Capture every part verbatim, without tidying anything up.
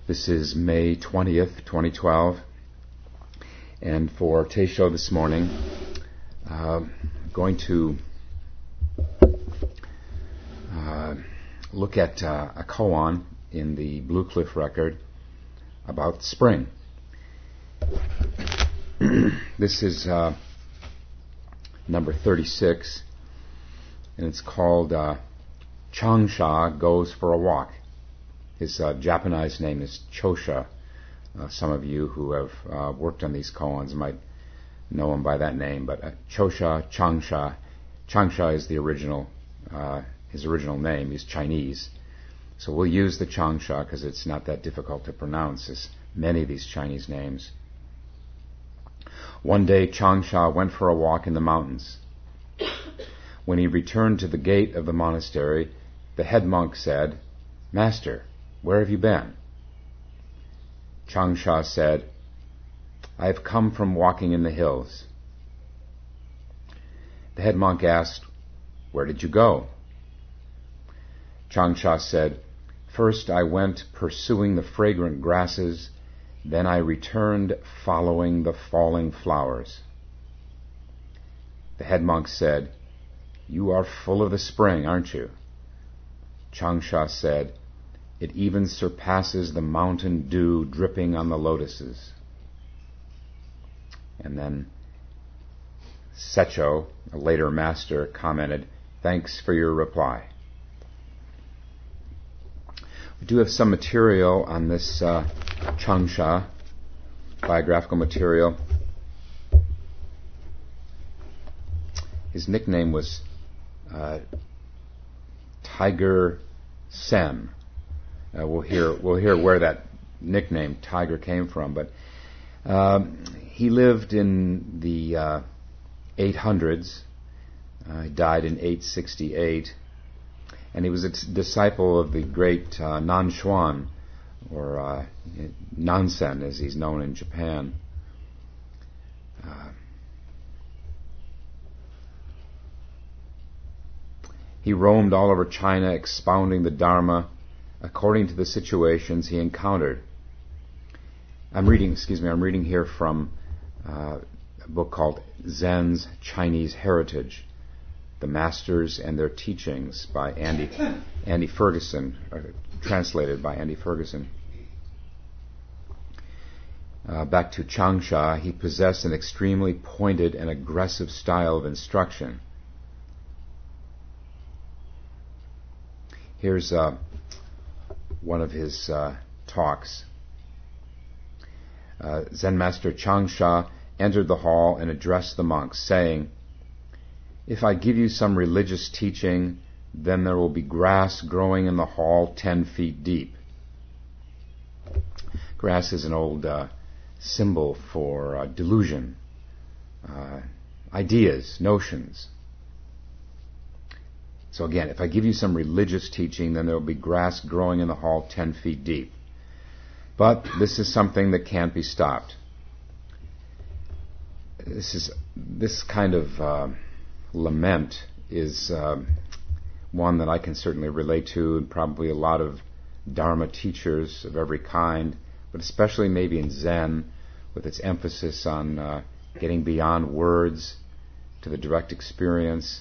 This is May twentieth, twenty twelve, and for Teisho this morning, uh, going to uh, look at uh, a koan in the Blue Cliff record about spring. This is uh, number thirty-six, and it's called uh, Changsha Goes for a Walk. His uh, Japanese name is Chosha. Uh, some of you who have uh, worked on these koans might know him by that name, but uh, Chosha, Changsha. Changsha is the original, uh, his original name. He's Chinese. So we'll use the Changsha because it's not that difficult to pronounce, as many of these Chinese names. One day Changsha went for a walk in the mountains. When he returned to the gate of the monastery, the head monk said, "Master, where have you been?" Changsha said, "I have come from walking in the hills." The head monk asked, "Where did you go?" Changsha said, "First I went pursuing the fragrant grasses, then I returned following the falling flowers." The head monk said, "You are full of the spring, aren't you?" Changsha said, "It even surpasses the mountain dew dripping on the lotuses." And then Secho, a later master, commented, "Thanks for your reply." We do have some material on this uh, Changsha, biographical material. His nickname was uh, Tiger Sen. Uh, we'll hear we'll hear where that nickname Tiger came from, but um, he lived in the uh, eight hundreds. Uh, he died in eight sixty-eight, and he was a t- disciple of the great uh, Nanshuan, or uh, Nansen, as he's known in Japan. Uh, he roamed all over China, expounding the Dharma according to the situations he encountered. I'm reading, excuse me, I'm reading here from uh, a book called Zen's Chinese Heritage, The Masters and Their Teachings by Andy Andy Ferguson, uh, translated by Andy Ferguson. Uh, back to Changsha, he possessed an extremely pointed and aggressive style of instruction. Here's uh, one of his uh, talks. Uh, Zen Master Changsha entered the hall and addressed the monks, saying, "If I give you some religious teaching, then there will be grass growing in the hall ten feet deep." Grass is an old uh, symbol for uh, delusion, uh, ideas, notions. So again, if I give you some religious teaching, then there will be grass growing in the hall ten feet deep. But this is something that can't be stopped. This is this kind of uh, lament is uh, one that I can certainly relate to, and probably a lot of Dharma teachers of every kind, but especially maybe in Zen, with its emphasis on uh, getting beyond words to the direct experience.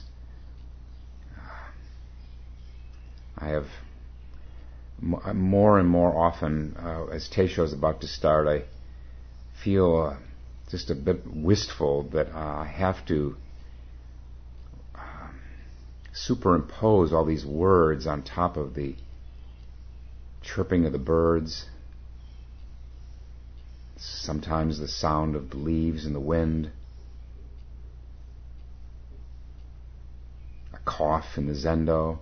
I have m- more and more often, uh, as Teisho is about to start, I feel uh, just a bit wistful that uh, I have to uh, superimpose all these words on top of the chirping of the birds, sometimes the sound of the leaves in the wind, a cough in the zendo.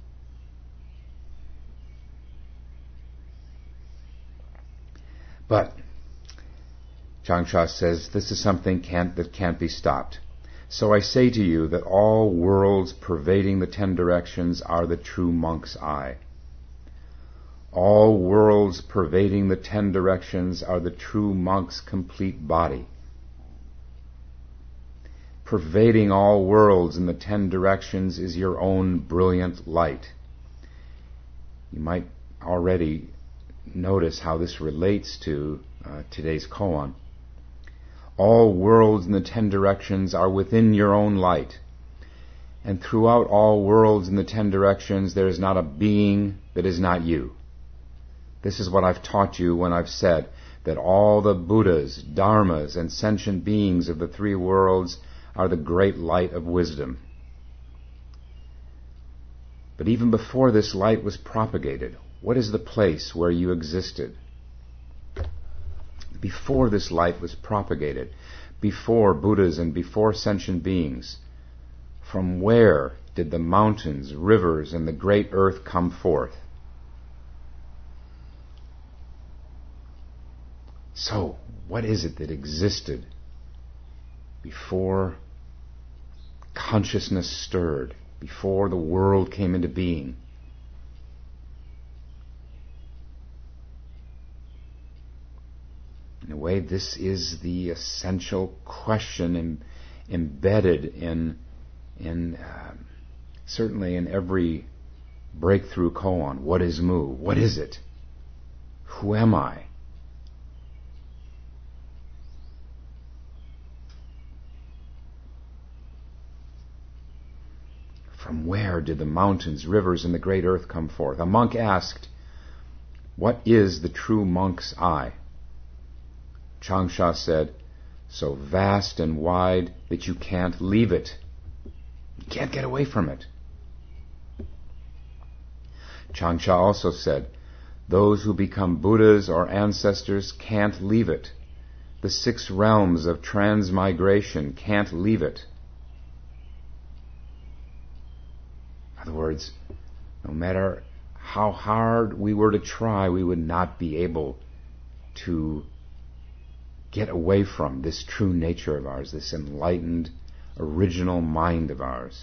But Changsha says this is something can't, that can't be stopped. "So I say to you that all worlds pervading the ten directions are the true monk's eye. All worlds pervading the ten directions are the true monk's complete body. Pervading all worlds in the ten directions is your own brilliant light." You might already notice how this relates to uh, today's koan. All worlds in the ten directions are within your own light. And throughout all worlds in the ten directions, there is not a being that is not you. This is what I've taught you when I've said that all the Buddhas, Dharmas, and sentient beings of the three worlds are the great light of wisdom. But even before this light was propagated, what is the place where you existed? Before this light was propagated, before Buddhas and before sentient beings, from where did the mountains, rivers, and the great earth come forth? So, what is it that existed before consciousness stirred, before the world came into being? In a way, this is the essential question em- embedded in, in uh, certainly in every breakthrough koan. What is Mu? What is it? Who am I? From where did the mountains, rivers, and the great earth come forth? A monk asked, what is the true monk's eye? Changsha said, so vast and wide that you can't leave it. You can't get away from it. Changsha also said, those who become Buddhas or ancestors can't leave it. The six realms of transmigration can't leave it. In other words, no matter how hard we were to try, we would not be able to get away from this true nature of ours, this enlightened, original mind of ours.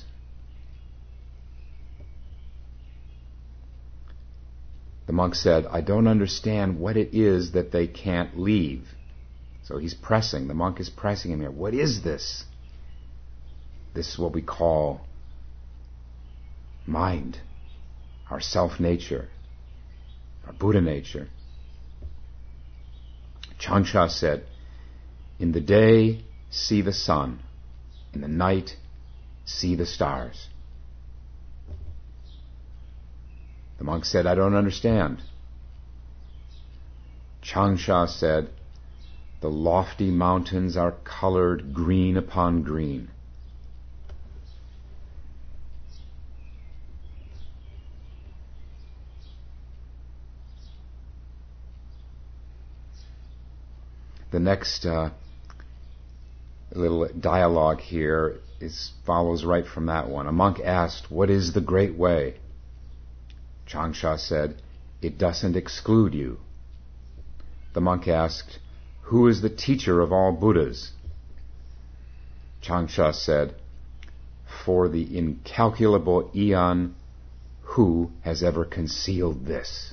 The monk said, I don't understand what it is that they can't leave. So he's pressing, the monk is pressing him here. What is this? This is what we call mind, our self-nature, our Buddha nature. Changsha said, in the day, see the sun. In the night, see the stars. The monk said, I don't understand. Changsha said, the lofty mountains are colored green upon green. The next uh, little dialogue here is follows right from that one. A monk asked, what is the great way? Changsha said, it doesn't exclude you. The monk asked, who is the teacher of all Buddhas? Changsha said, for the incalculable eon, who has ever concealed this?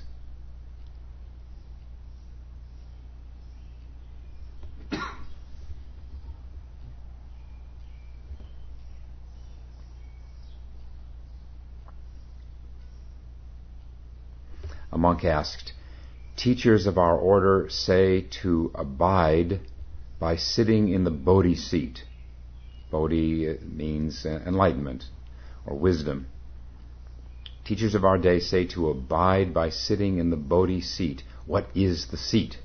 A monk asked, teachers of our order say to abide by sitting in the Bodhi seat. Bodhi means enlightenment or wisdom. Teachers of our day say to abide by sitting in the Bodhi seat. What is the seat?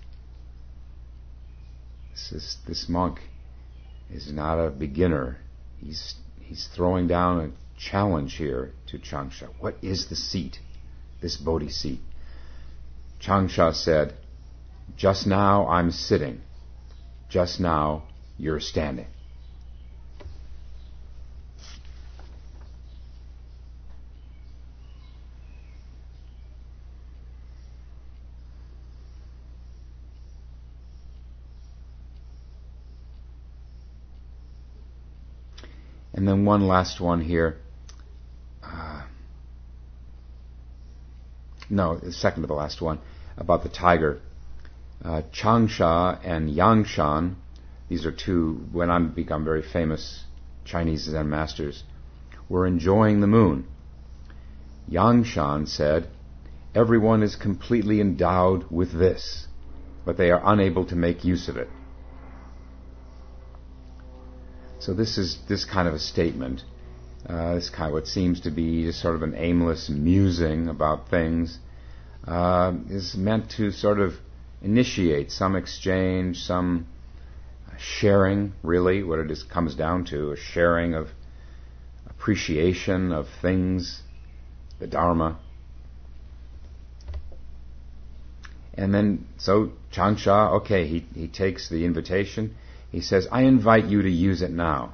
This, is, this monk is not a beginner. He's, he's throwing down a challenge here to Changsha. What is the seat? This Bodhi seat. Changsha said, just now I'm sitting. Just now you're standing. And then one last one here. Uh, no, the second to the last one, about the tiger. Uh, Changsha and Yangshan, these are two, when I become very famous Chinese Zen masters, were enjoying the moon. Yangshan said, Everyone is completely endowed with this, but they are unable to make use of it. So this is this kind of a statement, uh, this kind of what seems to be just sort of an aimless musing about things, uh, is meant to sort of initiate some exchange, some sharing, really, what it is comes down to, a sharing of appreciation of things, the Dharma. And then, so Changsha, okay, he, he takes the invitation. He says, I invite you to use it now.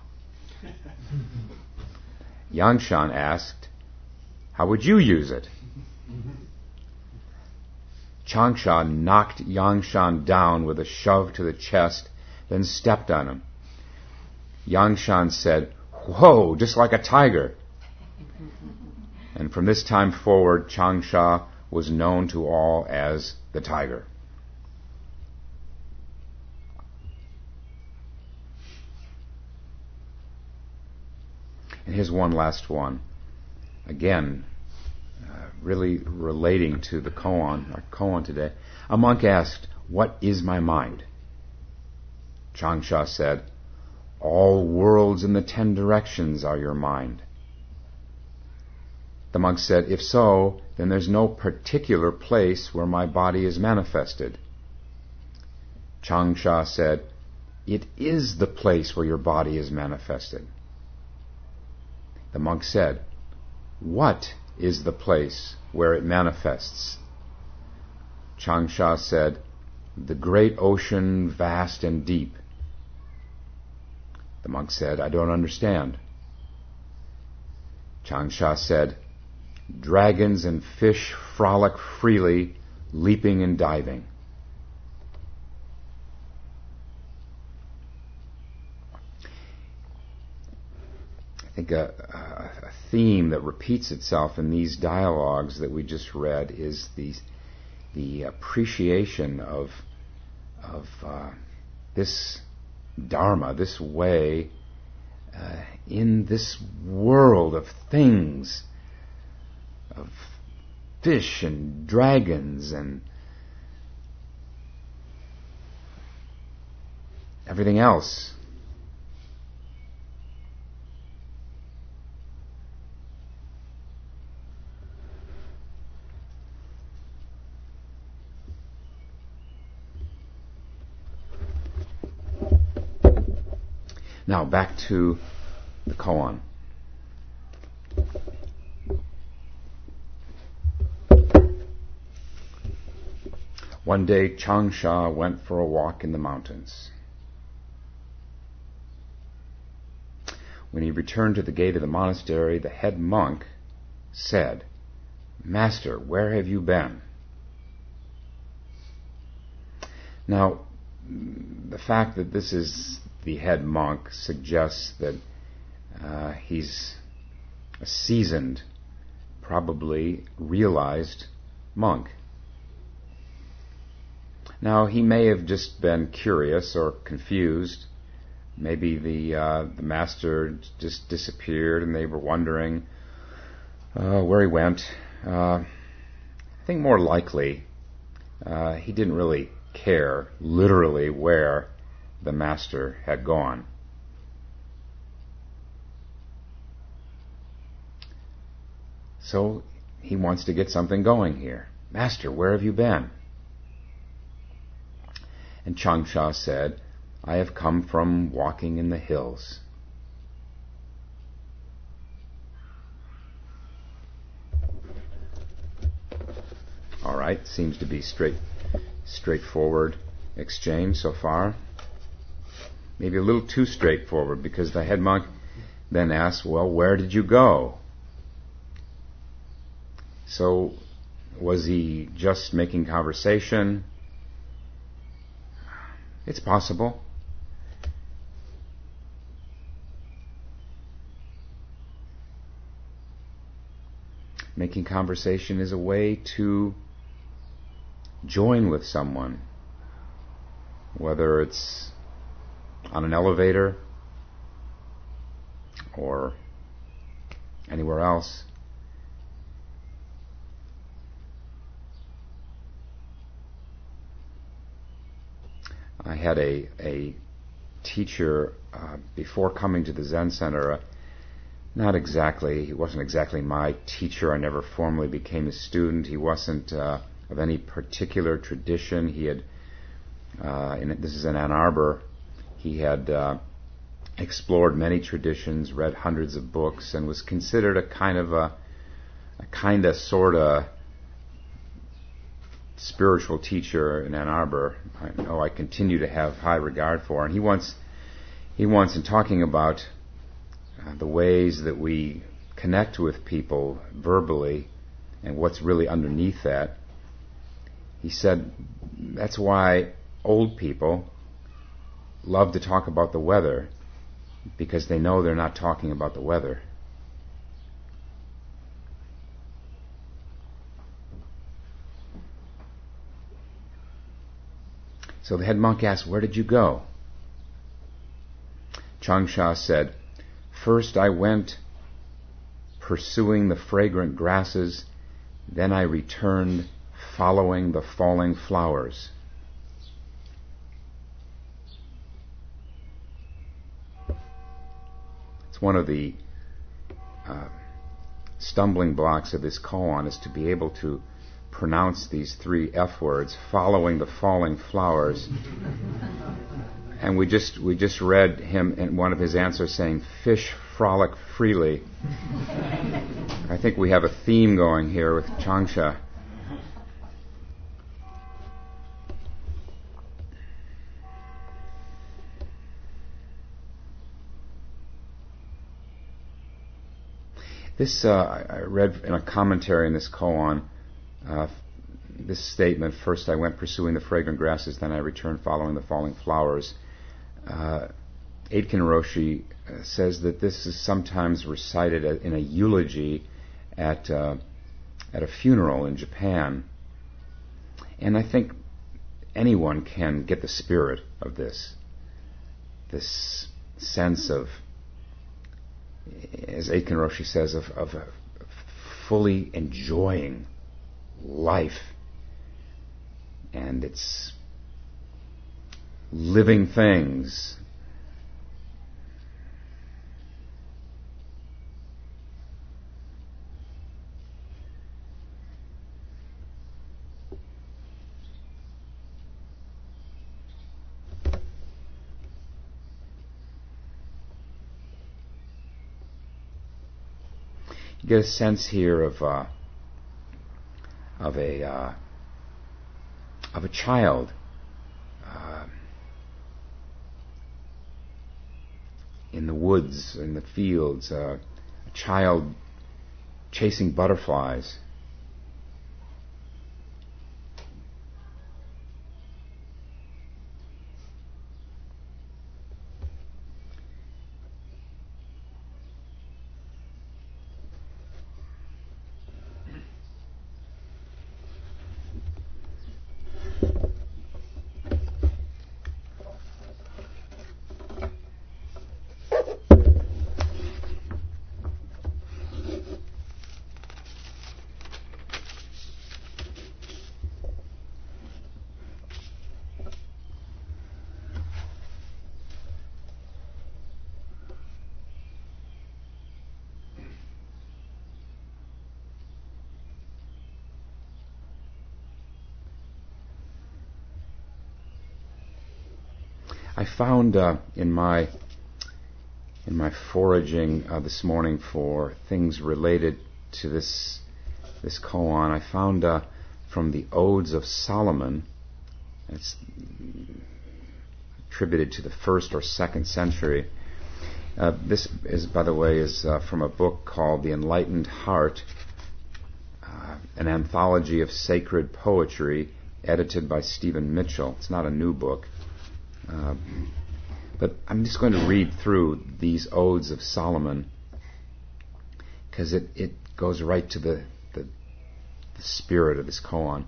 Yangshan asked, how would you use it? Changsha knocked Yangshan down with a shove to the chest, then stepped on him. Yangshan said, whoa, just like a tiger. And from this time forward, Changsha was known to all as the tiger. And here's one last one. Again, uh, really relating to the koan, our koan today. A monk asked, what is my mind? Changsha said, all worlds in the ten directions are your mind. The monk said, if so, then there's no particular place where my body is manifested. Changsha said, it is the place where your body is manifested. The monk said, what is the place where it manifests? Changsha said, the great ocean, vast and deep. The monk said, I don't understand. Changsha said, dragons and fish frolic freely, leaping and diving. I think a, a, a theme that repeats itself in these dialogues that we just read is the, the appreciation of, of uh, this Dharma, this way, uh, in this world of things, of fish and dragons and everything else. Now back to the koan. One day Changsha went for a walk in the mountains. When he returned to the gate of the monastery, the head monk said, Master, where have you been? Now, the fact that this is the head monk suggests that uh, he's a seasoned, probably realized monk. Now, he may have just been curious or confused. Maybe the uh, the master just disappeared and they were wondering uh, where he went. Uh, I think more likely uh, he didn't really care literally where the master had gone. So he wants to get something going here. Master, where have you been? And Changsha said, I have come from walking in the hills. All right, seems to be straight, straightforward exchange so far. Maybe a little too straightforward, because the head monk then asks, well, where did you go? So, was he just making conversation? It's possible. Making conversation is a way to join with someone, whether it's on an elevator or anywhere else. I had a a teacher uh, before coming to the Zen Center. Uh, not exactly, he wasn't exactly my teacher. I never formally became a student. He wasn't uh, of any particular tradition. He had, uh, in, this is in Ann Arbor, he had uh, explored many traditions, read hundreds of books, and was considered a kind of a, a kind of sort of spiritual teacher in Ann Arbor. I know I continue to have high regard for. And he once, he once in talking about uh, the ways that we connect with people verbally and what's really underneath that, he said that's why old people love to talk about the weather, because they know they're not talking about the weather. So the head monk asked, "Where did you go?" Changsha said, "First I went pursuing the fragrant grasses, then I returned following the falling flowers." It's one of the uh, stumbling blocks of this koan is to be able to pronounce these three F words, following the falling flowers. And we just we just read him in one of his answers saying, "Fish frolic freely." I think we have a theme going here with Changsha. This, uh, I read in a commentary in this koan, uh, this statement, "First I went pursuing the fragrant grasses, then I returned following the falling flowers." Uh, Aitken Roshi uh, says that this is sometimes recited in a eulogy at, uh, at a funeral in Japan. And I think anyone can get the spirit of this, this sense of, as Aitken Roshi says, of, of, of fully enjoying life and its living things. You get a sense here of uh, of a uh, of a child uh, in the woods, in the fields, uh, a child chasing butterflies. I found uh, in my in my foraging uh, this morning for things related to this this koan, I found uh, from the Odes of Solomon. It's attributed to the first or second century. Uh, this is, by the way, is uh, from a book called The Enlightened Heart, uh, an anthology of sacred poetry, edited by Stephen Mitchell. It's not a new book. Uh, but I'm just going to read through these Odes of Solomon because it, it goes right to the, the, the spirit of this koan.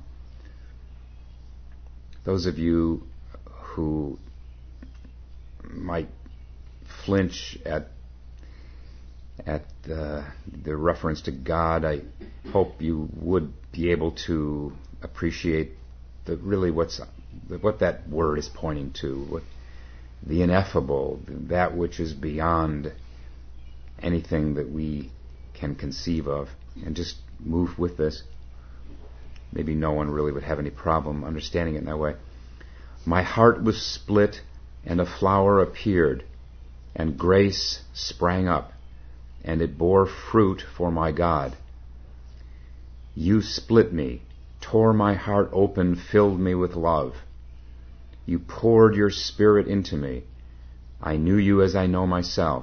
Those of you who might flinch at at the, the reference to God, I hope you would be able to appreciate the, really what's what that word is pointing to, what, the ineffable, that which is beyond anything that we can conceive of, and just move with this. Maybe no one really would have any problem understanding it in that way. My heart was split, and a flower appeared, and grace sprang up, and it bore fruit for my God. You split me, tore my heart open, filled me with love. You poured your spirit into me. I knew you as I know myself.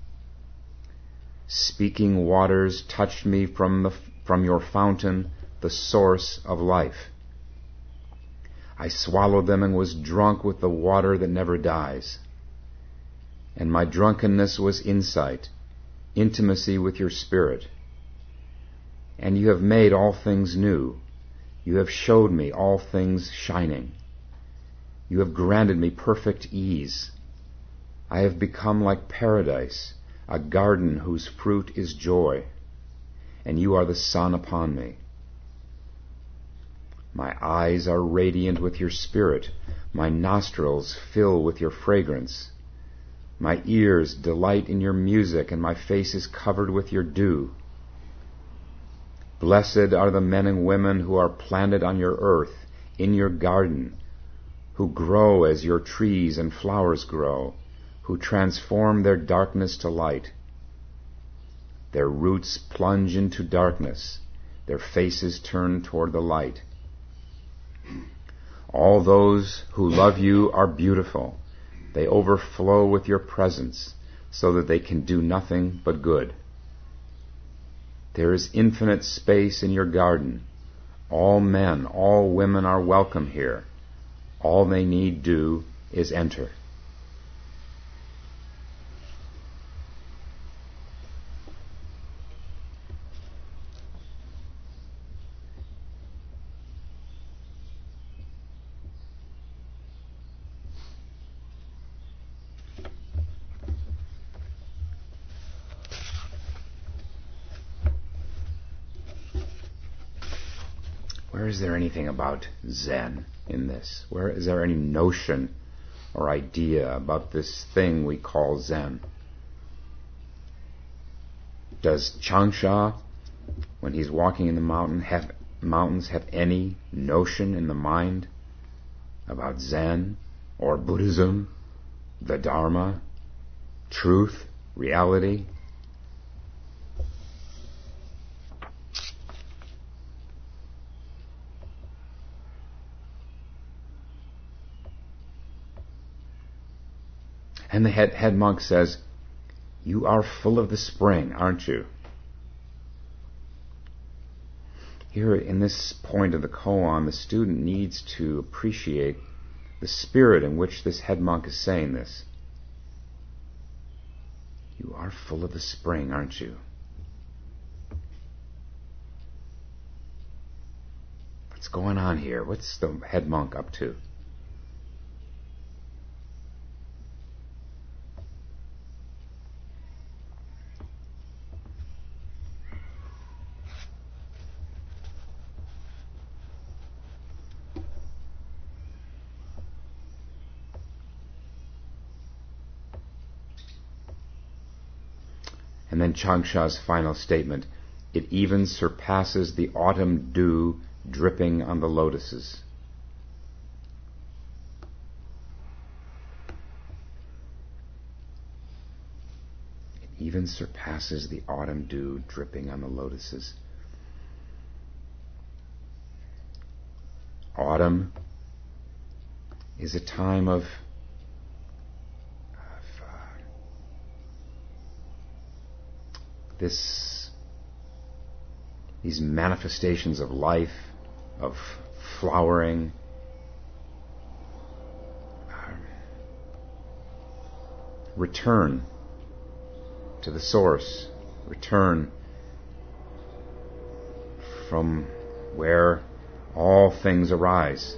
Speaking waters touched me from the from your fountain, the source of life. I swallowed them and was drunk with the water that never dies. And my drunkenness was insight, intimacy with your spirit. And you have made all things new. You have showed me all things shining. You have granted me perfect ease. I have become like paradise, a garden whose fruit is joy, and you are the sun upon me. My eyes are radiant with your spirit. My nostrils fill with your fragrance. My ears delight in your music, and my face is covered with your dew. Blessed are the men and women who are planted on your earth, in your garden, who grow as your trees and flowers grow, who transform their darkness to light. Their roots plunge into darkness, their faces turn toward the light. All those who love you are beautiful. They overflow with your presence, so that they can do nothing but good. There is infinite space in your garden. All men, all women are welcome here. All they need do is enter. Where is there anything about Zen in this? Where is there any notion or idea about this thing we call Zen? Does Changsha, when he's walking in the mountain, have mountains have any notion in the mind about Zen or Buddhism, the Dharma, truth, reality? And the head, head monk says, you are full of the spring, aren't you? Here in this point of the koan, the student needs to appreciate the spirit in which this head monk is saying this. You are full of the spring, aren't you? What's going on here? What's the head monk up to? And then Changsha's final statement, it even surpasses the autumn dew dripping on the lotuses. It even surpasses the autumn dew dripping on the lotuses. Autumn is a time of This, these manifestations of life, of flowering, uh, return to the source, return from where all things arise.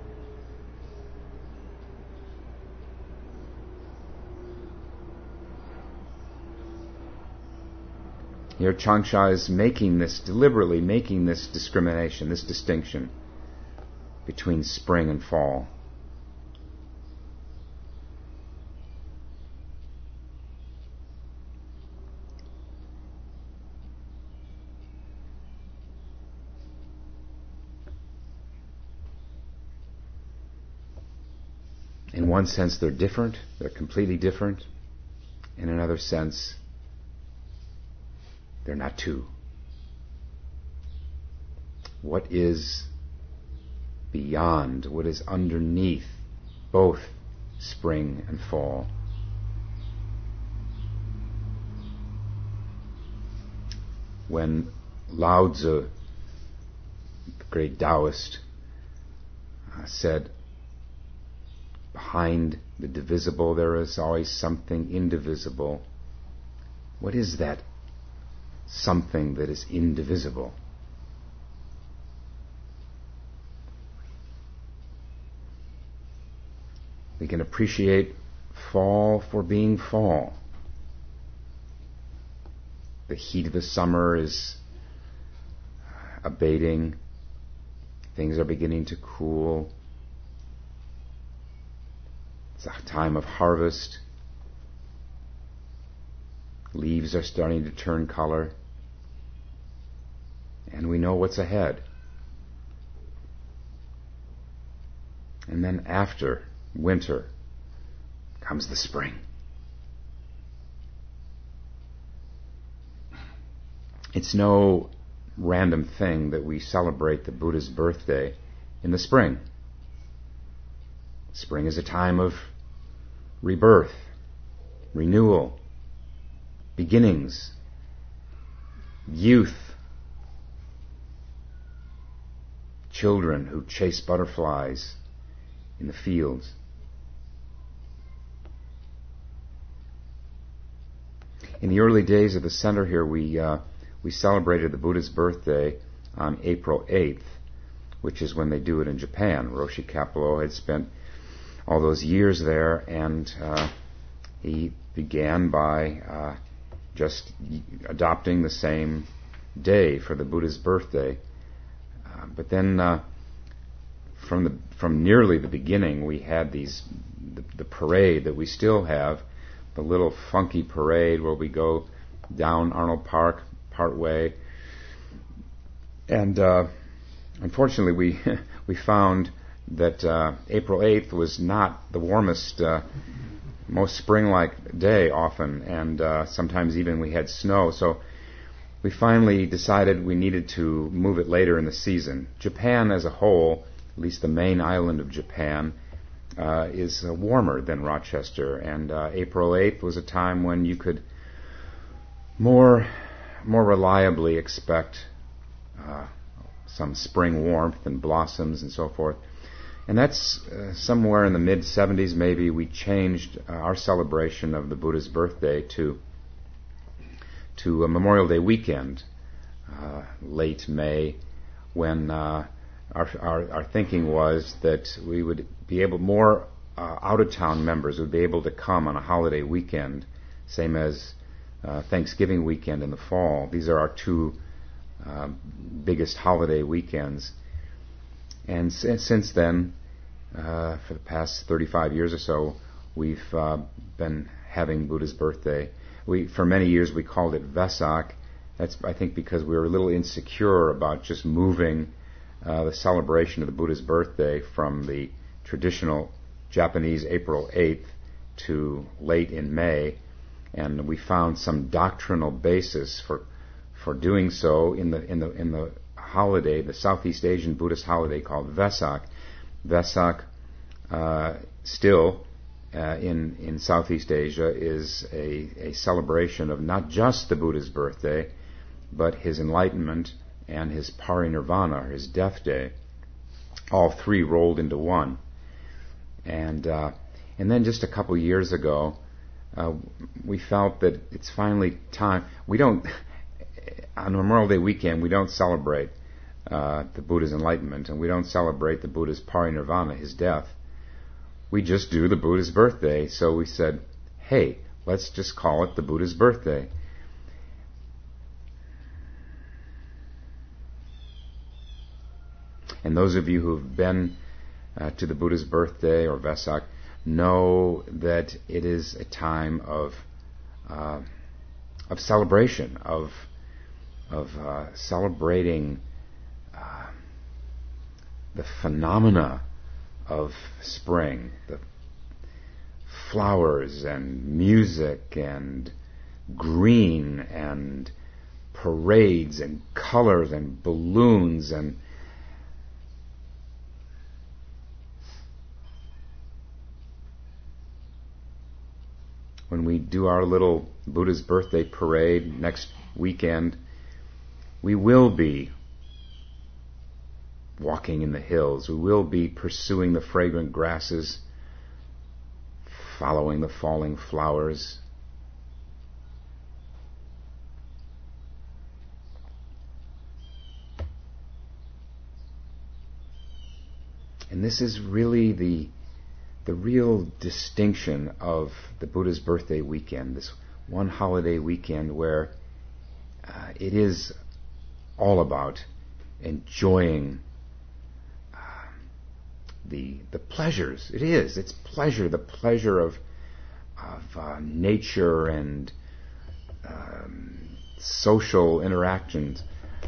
Here Changsha is making this, deliberately making this discrimination, this distinction between spring and fall. In one sense, they're different. They're completely different. In another sense, they're not two. What is beyond, what is underneath both spring and fall? When Lao Tzu, the great Taoist, uh, said, behind the divisible there is always something indivisible. What is that something that is indivisible? We can appreciate fall for being fall. The heat of the summer is abating. Things are beginning to cool. It's a time of harvest. Leaves are starting to turn color. And we know what's ahead. And then after winter comes the spring. It's no random thing that we celebrate the Buddha's birthday in the spring. Spring is a time of rebirth, renewal, beginnings, youth, children who chase butterflies in the fields. In the early days of the center here, we uh, we celebrated the Buddha's birthday on April eighth, which is when they do it in Japan. Roshi Kapleau had spent all those years there, and uh, he began by uh, just adopting the same day for the Buddha's birthday. Uh, but then, uh, from the from nearly the beginning, we had these the, the parade that we still have, the little funky parade where we go down Arnold Park part way, and uh, unfortunately, we we found that uh, April eighth was not the warmest, uh, most spring-like day often, and uh, sometimes even we had snow. So we finally decided we needed to move it later in the season. Japan as a whole, at least the main island of Japan, uh, is uh, warmer than Rochester, and uh, April eighth was a time when you could more more reliably expect uh, some spring warmth and blossoms and so forth. And that's uh, somewhere in the mid seventies, maybe, we changed uh, our celebration of the Buddha's birthday to to a Memorial Day weekend, uh, late May, when uh, our, our our thinking was that we would be able, more uh, out-of-town members would be able to come on a holiday weekend, same as uh, Thanksgiving weekend in the fall. These are our two uh, biggest holiday weekends. And s- since then, uh, for the past thirty-five years or so, we've uh, been having Buddha's birthday. We, for many years, we called it Vesak. That's, I think, because we were a little insecure about just moving uh, the celebration of the Buddha's birthday from the traditional Japanese April eighth to late in May, and we found some doctrinal basis for for doing so in the in the in the holiday, the Southeast Asian Buddhist holiday called Vesak. Vesak, uh, still uh, in in Southeast Asia, is a, a celebration of not just the Buddha's birthday, but his enlightenment and his parinirvana, his death day, all three rolled into one. And uh, and then just a couple years ago, uh, we felt that it's finally time. We don't on Memorial Day weekend we don't celebrate Uh, the Buddha's enlightenment, and we don't celebrate the Buddha's parinirvana, his death. We just do the Buddha's birthday. So we said, hey, let's just call it the Buddha's birthday. And those of you who've been uh, to the Buddha's birthday or Vesak know that it is a time of uh, of celebration, of of uh, celebrating Uh, the phenomena of spring, the flowers and music and green and parades and colors and balloons and when we do our little Buddha's birthday parade next weekend, we will be walking in the hills. We will be pursuing the fragrant grasses, following the falling flowers. And this is really the the real distinction of the Buddha's birthday weekend, this one holiday weekend where uh, it is all about enjoying uh, the the pleasures. It is. It's pleasure, the pleasure of of uh, nature and um, social interactions.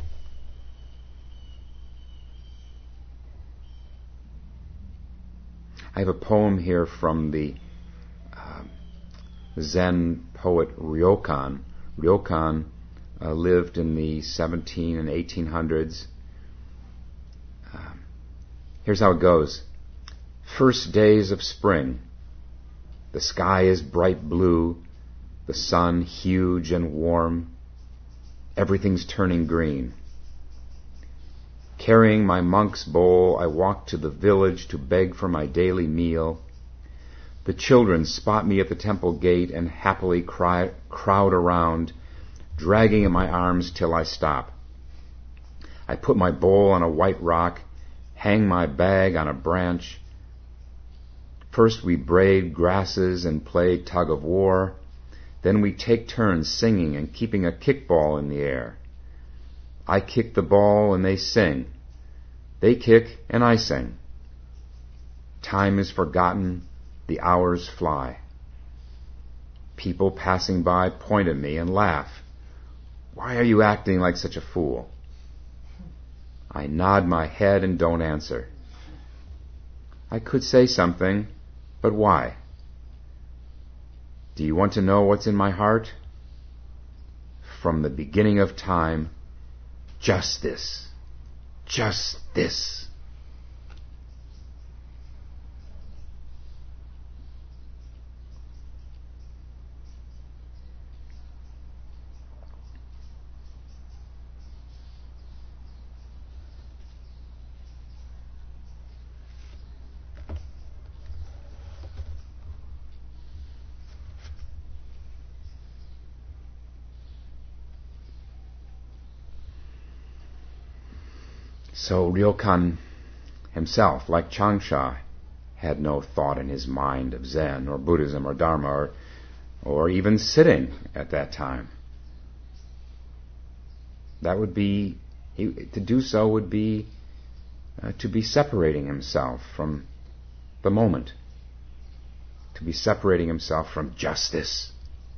I have a poem here from the uh, Zen poet Ryokan. Ryokan uh, lived in the seventeen and eighteen hundreds. Uh, here's how it goes. First days of spring. The sky is bright blue, the sun huge and warm. Everything's turning green. Carrying my monk's bowl, I walk to the village to beg for my daily meal. The children spot me at the temple gate and happily cry, crowd around, dragging in my arms till I stop. I put my bowl on a white rock, hang my bag on a branch. First we braid grasses and play tug of war. Then we take turns singing and keeping a kickball in the air. I kick the ball and they sing. They kick and I sing. Time is forgotten, the hours fly. People passing by point at me and laugh. Why are you acting like such a fool? I nod my head and don't answer. I could say something, but why? Do you want to know what's in my heart? From the beginning of time, just this. Just this. So Ryokan himself, like Changsha, had no thought in his mind of Zen or Buddhism or Dharma or, or even sitting at that time. That would be, he, to do so would be uh, to be separating himself from the moment, to be separating himself from justice.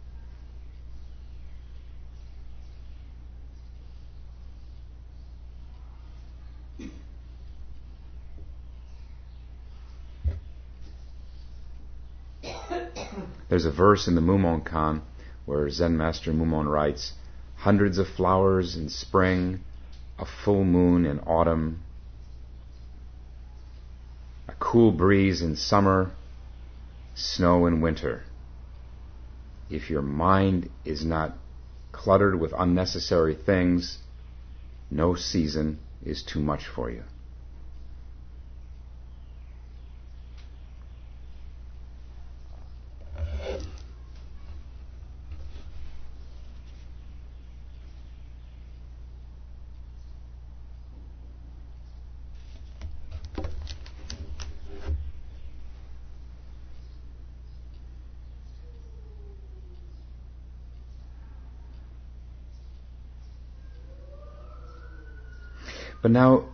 There's a verse in the Mumonkan where Zen Master Mumon writes, hundreds of flowers in spring, a full moon in autumn, a cool breeze in summer, snow in winter. If your mind is not cluttered with unnecessary things, no season is too much for you. But now,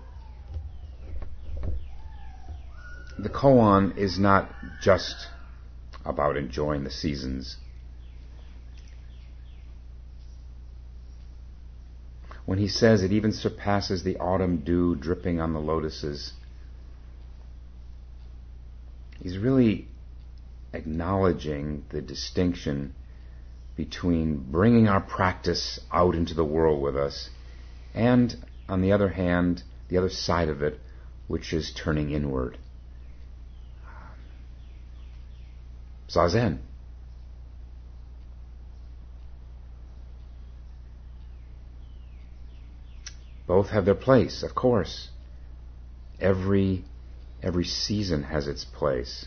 the koan is not just about enjoying the seasons. When he says it even surpasses the autumn dew dripping on the lotuses, he's really acknowledging the distinction between bringing our practice out into the world with us and, on the other hand, the other side of it, which is turning inward. Zazen. Both have their place, of course. Every every season has its place.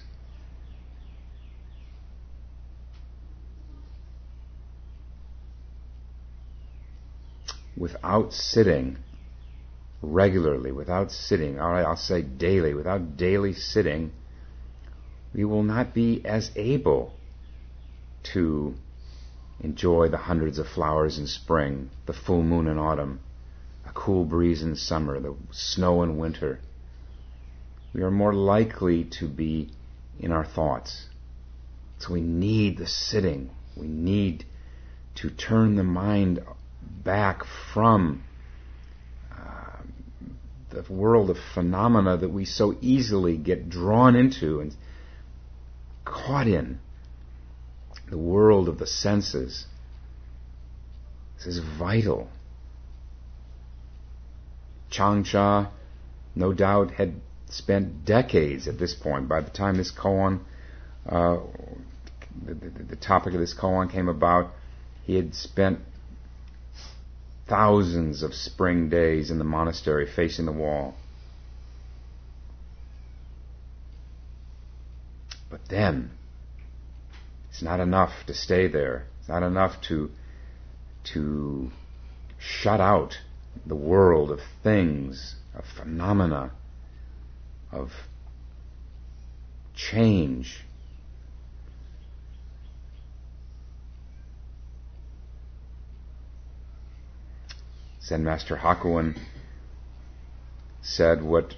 Without sitting regularly, without sitting, or I'll say daily, without daily sitting, we will not be as able to enjoy the hundreds of flowers in spring, the full moon in autumn, a cool breeze in summer, the snow in winter. We are more likely to be in our thoughts. So we need the sitting. We need to turn the mind back from uh, the world of phenomena that we so easily get drawn into and caught in, the world of the senses. This is vital. Changsha, no doubt, had spent decades at this point. By the time this koan, uh, the, the, the topic of this koan came about, he had spent thousands of spring days in the monastery facing the wall. But then, it's not enough to stay there. It's not enough to to shut out the world of things, of phenomena, of change. Zen Master Hakuin said what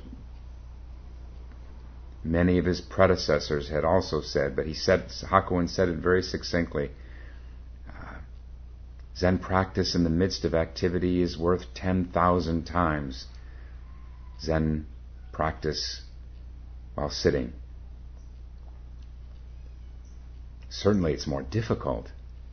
many of his predecessors had also said, but he said, Hakuin said it very succinctly. Uh, Zen practice in the midst of activity is worth ten thousand times Zen practice while sitting. Certainly it's more difficult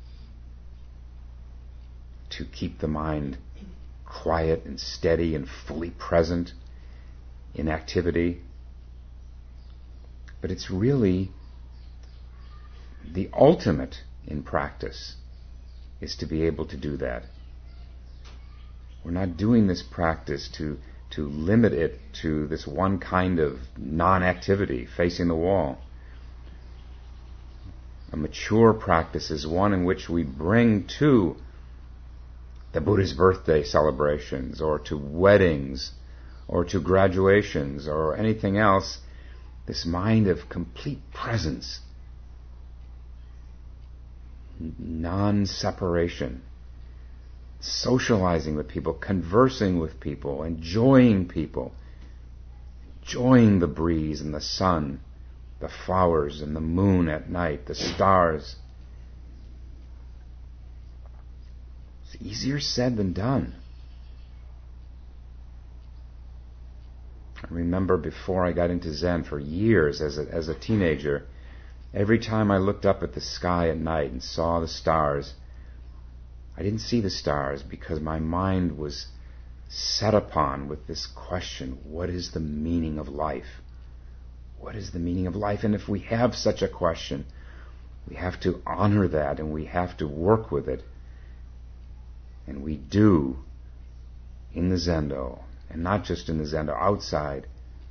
to keep the mind quiet and steady and fully present in activity. But it's really the ultimate in practice is to be able to do that. We're not doing this practice to, to limit it to this one kind of non-activity, facing the wall. A mature practice is one in which we bring to the Buddha's birthday celebrations, or to weddings, or to graduations, or anything else, this mind of complete presence, non-separation, socializing with people, conversing with people, enjoying people, enjoying the breeze and the sun, the flowers and the moon at night, the stars. It's easier said than done. I remember before I got into Zen for years as a, as a teenager, every time I looked up at the sky at night and saw the stars, I didn't see the stars because my mind was set upon with this question, what is the meaning of life? What is the meaning of life? And if we have such a question, we have to honor that and we have to work with it. And we do in the Zendo, and not just in the Zendo, outside,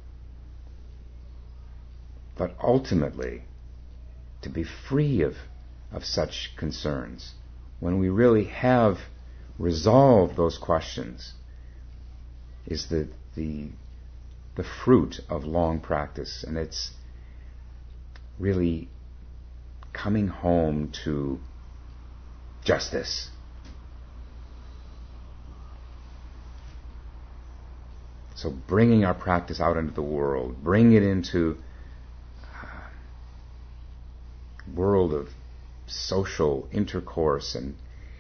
but ultimately to be free of, of such concerns. When we really have resolved those questions, is the, the, the fruit of long practice, and it's really coming home to just this. So bringing our practice out into the world, bring it into a world of social intercourse, and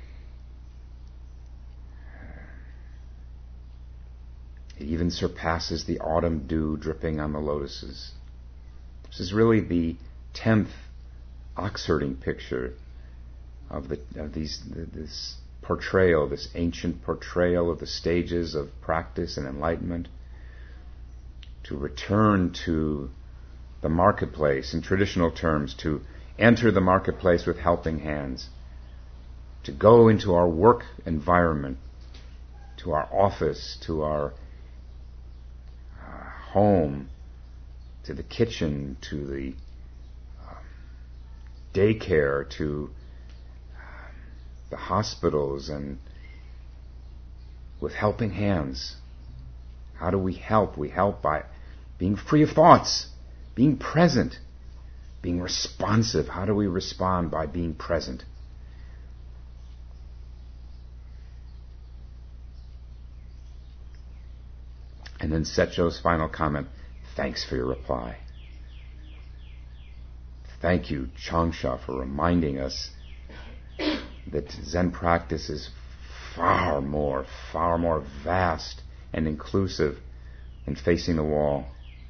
it even surpasses the autumn dew dripping on the lotuses. This is really the tenth ox-herding picture of the of these this portrayal, this ancient portrayal of the stages of practice and enlightenment, to return to the marketplace, in traditional terms, to enter the marketplace with helping hands, to go into our work environment, to our office, to our uh, home, to the kitchen, to the um, daycare, to um, the hospitals, and with helping hands. How do we help? We help by being free of thoughts, being present, being responsive. How do we respond? By being present. And then Setcho's final comment, thanks for your reply. Thank you, Changsha, for reminding us that Zen practice is far more, far more vast and inclusive than facing the wall.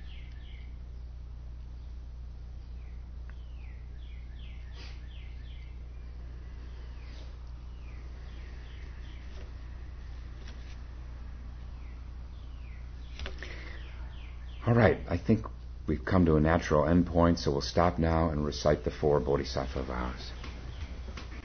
All right, I think we've come to a natural endpoint, so we'll stop now and recite the four Bodhisattva vows.